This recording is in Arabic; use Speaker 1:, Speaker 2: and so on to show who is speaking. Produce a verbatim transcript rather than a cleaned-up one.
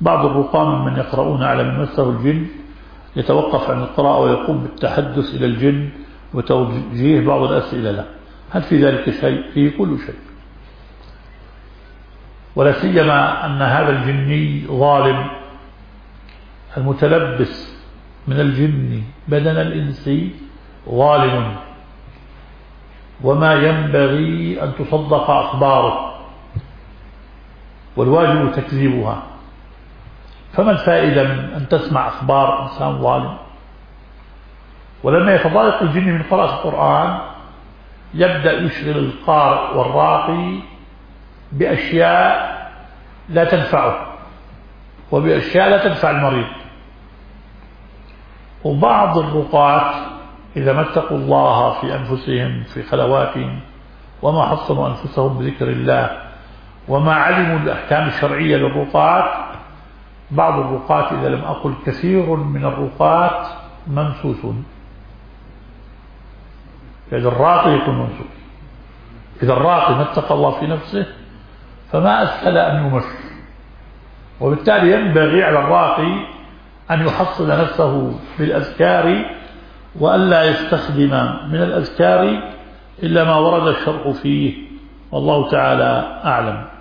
Speaker 1: بعض الرقاة ممن يقرؤون على من مسه الجن يتوقف عن القراءة ويقوم بالتحدث إلى الجن وتوجيه بعض الأسئلة له. هل في ذلك شيء؟ فيه كل شيء، ولا سيما أن هذا الجني ظالم المتلبس من الجن بدن الإنسي ظالم، وما ينبغي أن تصدق أخباره والواجب تكذيبها. فما الفائدة من أن تسمع أخبار إنسان ظالم؟ ولما يتضايق الجن من قراءة القرآن يبدأ يشغل القارئ والراقي بأشياء لا تنفعه وبأشياء لا تنفع المريض. وبعض الرقاة إذا ما اتقوا الله في أنفسهم في خلواتهم وما حصنوا أنفسهم بذكر الله وما علموا الأحكام الشرعية للرقاة، بعض الرقاة إذا لم أقل كثير من الرقاة ممسوس. إذا الراقي يكون ممسوس، إذا الراقي ما اتقى الله في نفسه فما أسهل أن يمس. وبالتالي ينبغي على الراقي أن يحصل نفسه بالأذكار وألا يستخدم من الأذكار إلا ما ورد الشرع فيه، والله تعالى أعلم.